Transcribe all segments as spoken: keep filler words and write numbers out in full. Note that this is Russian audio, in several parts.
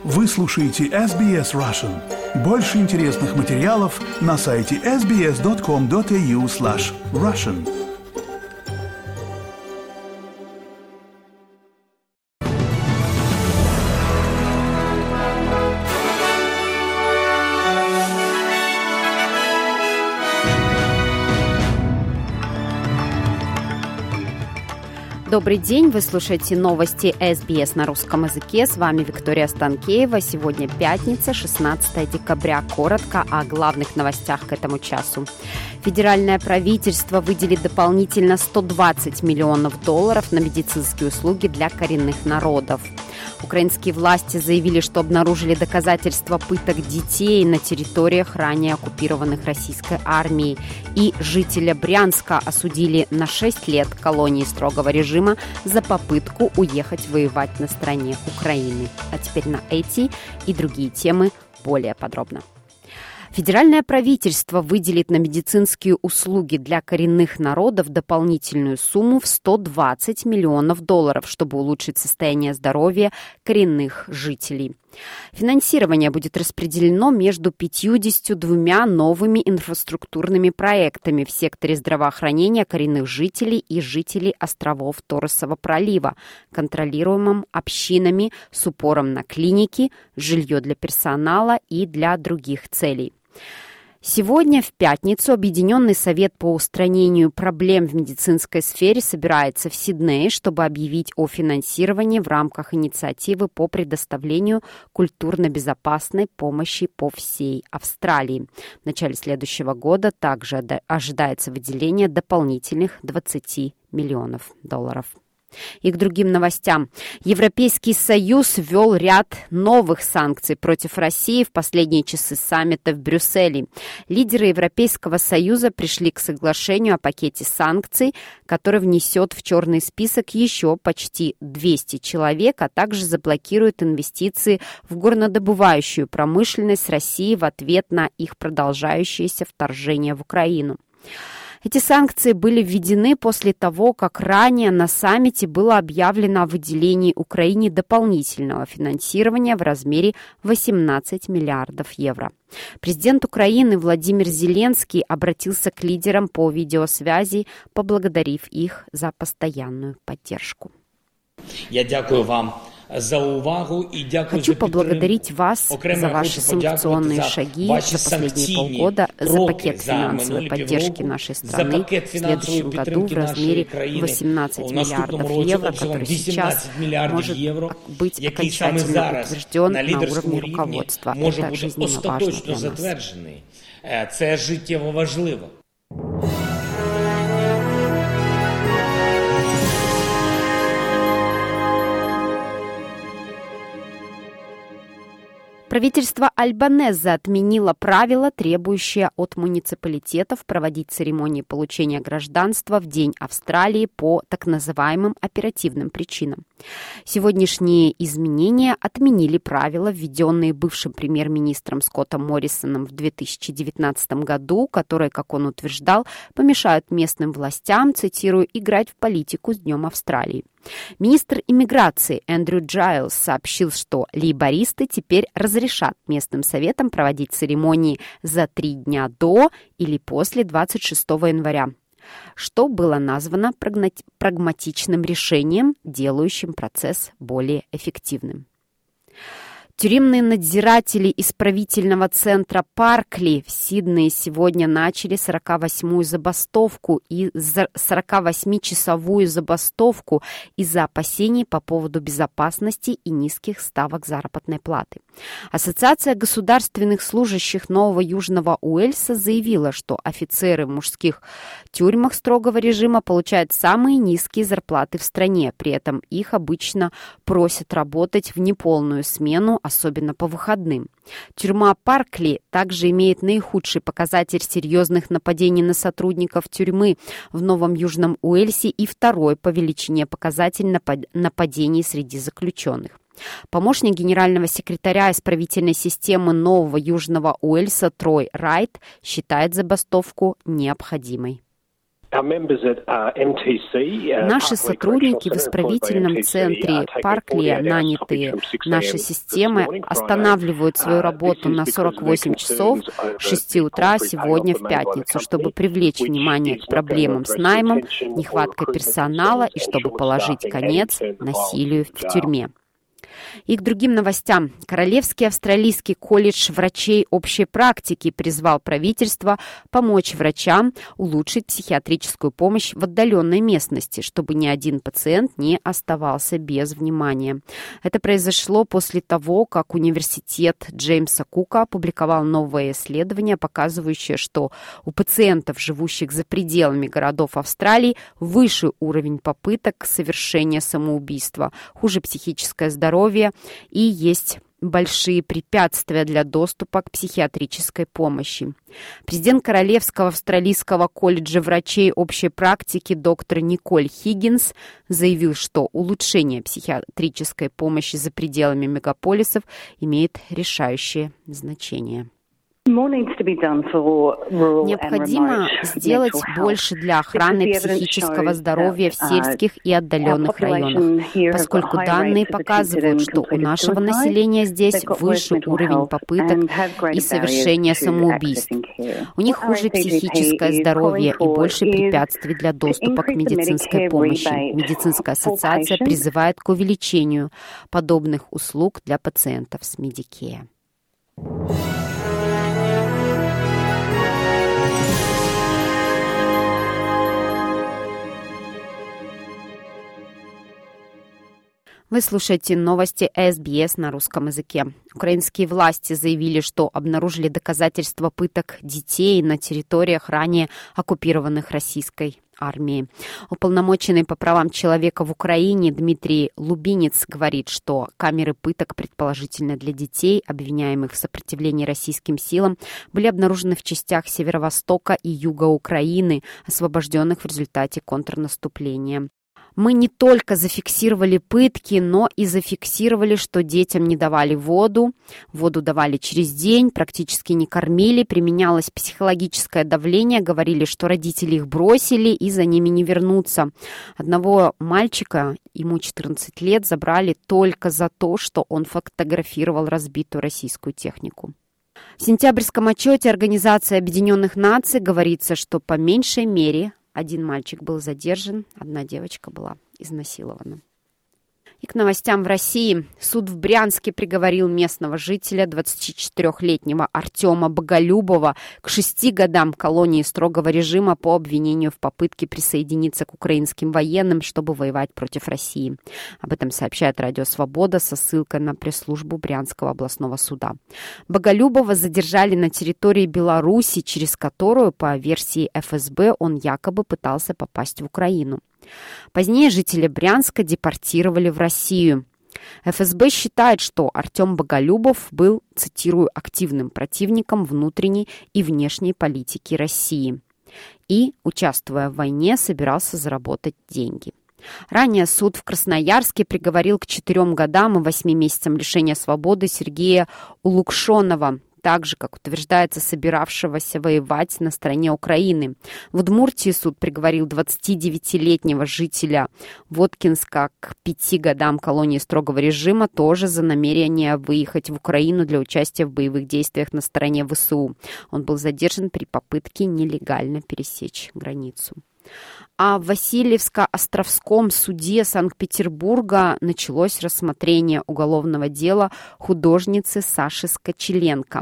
Вы слушаете эс би эс Russian. Больше интересных материалов на сайте эс би эс точка ком точка эй ю слэш Russian. Добрый день, вы слушаете новости эс би эс на русском языке. С вами Виктория Станкеева. Сегодня пятница, шестнадцатое декабря. Коротко о главных новостях к этому часу. Федеральное правительство выделит дополнительно сто двадцать миллионов долларов на медицинские услуги для коренных народов. Украинские власти заявили, что обнаружили доказательства пыток детей на территориях, ранее оккупированных российской армией. И жителя Брянска осудили на шесть лет колонии строгого режима за попытку уехать воевать на стороне Украины. А теперь на эти и другие темы более подробно. Федеральное правительство выделит на медицинские услуги для коренных народов дополнительную сумму в сто двадцать миллионов долларов, чтобы улучшить состояние здоровья коренных жителей. Финансирование будет распределено между пятьюдесятью двумя новыми инфраструктурными проектами в секторе здравоохранения коренных жителей и жителей островов Торресового пролива, контролируемым общинами с упором на клиники, жилье для персонала и для других целей. Сегодня, в пятницу, Объединенный совет по устранению проблем в медицинской сфере собирается в Сиднее, чтобы объявить о финансировании в рамках инициативы по предоставлению культурно-безопасной помощи по всей Австралии. В начале следующего года также ожидается выделение дополнительных двадцати миллионов долларов. И к другим новостям. Европейский Союз ввел ряд новых санкций против России в последние часы саммита в Брюсселе. Лидеры Европейского Союза пришли к соглашению о пакете санкций, который внесет в черный список еще почти двести человек, а также заблокирует инвестиции в горнодобывающую промышленность России в ответ на их продолжающееся вторжение в Украину. Эти санкции были введены после того, как ранее на саммите было объявлено о выделении Украине дополнительного финансирования в размере восемнадцати миллиардов евро. Президент Украины Владимир Зеленский обратился к лидерам по видеосвязи, поблагодарив их за постоянную поддержку. Я дякую вам за увагу и дякую Хочу за поблагодарить вас за ваши санкционные шаги за последние полгода, за пакет финансовой поддержки нашей страны в следующем году в размере восемнадцати миллиардов евро, который сейчас может быть окончательно утвержден на уровне руководства. Это жизненно важно для нас. Це життєво важливо. Правительство Альбанезе отменило правила, требующие от муниципалитетов проводить церемонии получения гражданства в День Австралии по так называемым оперативным причинам. Сегодняшние изменения отменили правила, введенные бывшим премьер-министром Скоттом Моррисоном в две тысячи девятнадцатом году, которые, как он утверждал, помешают местным властям, цитирую, «играть в политику с Днем Австралии». Министр иммиграции Эндрю Джайлс сообщил, что лейбористы теперь разрешат местным советам проводить церемонии за три дня до или после двадцать шестого января, что было названо прагматичным решением, делающим процесс более эффективным. Тюремные надзиратели исправительного центра Паркли в Сиднее сегодня начали сорок восьмую забастовку и сорок восьмичасовую забастовку из-за опасений по поводу безопасности и низких ставок заработной платы. Ассоциация государственных служащих Нового Южного Уэльса заявила, что офицеры в мужских тюрьмах строгого режима получают самые низкие зарплаты в стране. При этом их обычно просят работать в неполную смену, особенно по выходным. Тюрьма Паркли также имеет наихудший показатель серьезных нападений на сотрудников тюрьмы в Новом Южном Уэльсе и второй по величине показатель нападений среди заключенных. Помощник генерального секретаря исправительной системы Нового Южного Уэльса Трой Райт считает забастовку необходимой. Наши сотрудники в исправительном центре Парклия, нанятые нашей системой, останавливают свою работу на сорок восемь часов с шести утра сегодня в пятницу, чтобы привлечь внимание к проблемам с наймом, нехваткой персонала и чтобы положить конец насилию в тюрьме. И к другим новостям. Королевский австралийский колледж врачей общей практики призвал правительство помочь врачам улучшить психиатрическую помощь в отдаленной местности, чтобы ни один пациент не оставался без внимания. Это произошло после того, как университет Джеймса Кука опубликовал новое исследование, показывающее, что у пациентов, живущих за пределами городов Австралии, выше уровень попыток совершения самоубийства, хуже психическое здоровье, и есть большие препятствия для доступа к психиатрической помощи. Президент Королевского австралийского колледжа врачей общей практики доктор Николь Хиггинс заявил, что улучшение психиатрической помощи за пределами мегаполисов имеет решающее значение. Необходимо сделать больше для охраны психического здоровья в сельских и отдаленных районах, поскольку данные показывают, что у нашего населения здесь выше уровень попыток и совершения самоубийств. У них хуже психическое здоровье и больше препятствий для доступа к медицинской помощи. Медицинская ассоциация призывает к увеличению подобных услуг для пациентов с Medicare. Вы слушаете новости эс би эс на русском языке. Украинские власти заявили, что обнаружили доказательства пыток детей на территориях, ранее оккупированных российской армией. Уполномоченный по правам человека в Украине Дмитрий Лубинец говорит, что камеры пыток, предположительно для детей, обвиняемых в сопротивлении российским силам, были обнаружены в частях северо-востока и юга Украины, освобожденных в результате контрнаступления. Мы не только зафиксировали пытки, но и зафиксировали, что детям не давали воду, воду давали через день, практически не кормили, применялось психологическое давление, говорили, что родители их бросили и за ними не вернутся. Одного мальчика, ему четырнадцать лет, забрали только за то, что он фотографировал разбитую российскую технику. В сентябрьском отчете Организации Объединенных Наций говорится, что по меньшей мере один мальчик был задержан, одна девочка была изнасилована. И к новостям в России. Суд в Брянске приговорил местного жителя, двадцатичетырёхлетнего Артема Боголюбова, к шести годам колонии строгого режима по обвинению в попытке присоединиться к украинским военным, чтобы воевать против России. Об этом сообщает Радио Свобода со ссылкой на пресс-службу Брянского областного суда. Боголюбова задержали на территории Беларуси, через которую, по версии эф эс бэ, он якобы пытался попасть в Украину. Позднее жителя Брянска депортировали в Россию. эф эс бэ считает, что Артем Боголюбов был, цитирую, активным противником внутренней и внешней политики России и, участвуя в войне, собирался заработать деньги. Ранее суд в Красноярске приговорил к четырем годам и восьми месяцам лишения свободы Сергея Улукшонова, так же, как утверждается, собиравшегося воевать на стороне Украины. В Удмуртии суд приговорил двадцатидевятилетнего жителя Воткинска к пяти годам колонии строгого режима, тоже за намерение выехать в Украину для участия в боевых действиях на стороне вэ эс у. Он был задержан при попытке нелегально пересечь границу. А в Васильевско-Островском суде Санкт-Петербурга началось рассмотрение уголовного дела художницы Саши Скочеленко.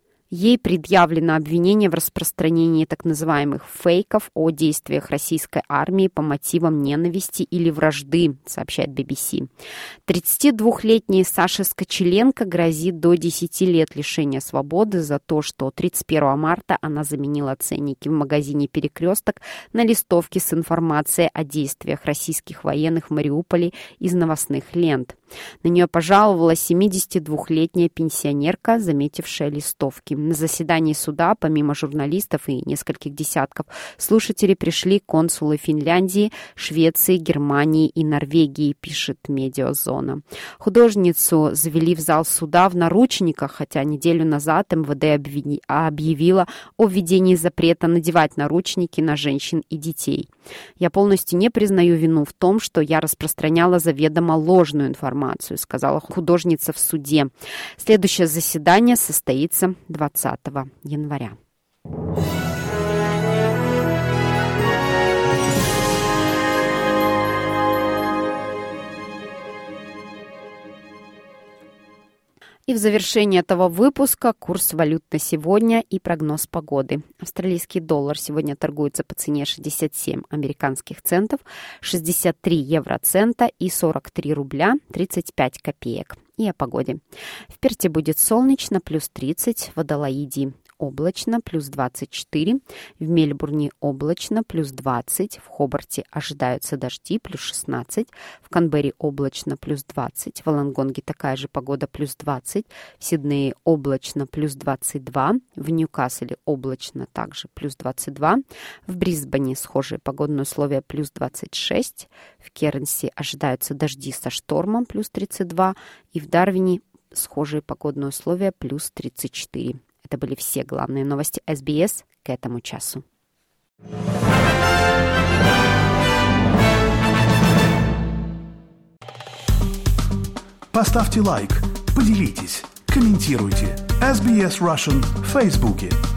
Ей предъявлено обвинение в распространении так называемых фейков о действиях российской армии по мотивам ненависти или вражды, сообщает би би си. тридцатидвухлетней Саше Скочеленко грозит до десяти лет лишения свободы за то, что тридцать первого марта она заменила ценники в магазине «Перекресток» на листовки с информацией о действиях российских военных в Мариуполе из новостных лент. На нее пожаловалась семидесятидвухлетняя пенсионерка, заметившая листовки. На заседании суда, помимо журналистов и нескольких десятков слушателей, пришли консулы Финляндии, Швеции, Германии и Норвегии, пишет Медиазона. Художницу завели в зал суда в наручниках, хотя неделю назад эм вэ дэ объявила о введении запрета надевать наручники на женщин и детей. «Я полностью не признаю вину в том, что я распространяла заведомо ложную информацию», сказала художница в суде. Следующее заседание состоится двадцатого января. И в завершении этого выпуска курс валют на сегодня и прогноз погоды. Австралийский доллар сегодня торгуется по цене шестьдесят семь американских центов, шестьдесят три евроцента и сорок три рубля тридцать пять копеек. И о погоде. В Перте будет солнечно, плюс тридцать, в Аделаиде облачно, плюс двадцать четыре, в Мельбурне облачно, плюс двадцать, в Хобарте ожидаются дожди, плюс шестнадцать, в Канберре облачно, плюс двадцать, в Волонгонге такая же погода, плюс двадцать, в Сиднее облачно, плюс двадцать два, в Ньюкасле облачно, также плюс двадцать два, в Брисбене схожие погодные условия, плюс двадцать шесть, в Кернси ожидаются дожди со штормом, плюс тридцать два, и в Дарвине схожие погодные условия, плюс тридцать четыре. Это были все главные новости эс би эс к этому часу. Поставьте лайк, поделитесь, комментируйте. эс би эс Russian в Фейсбуке.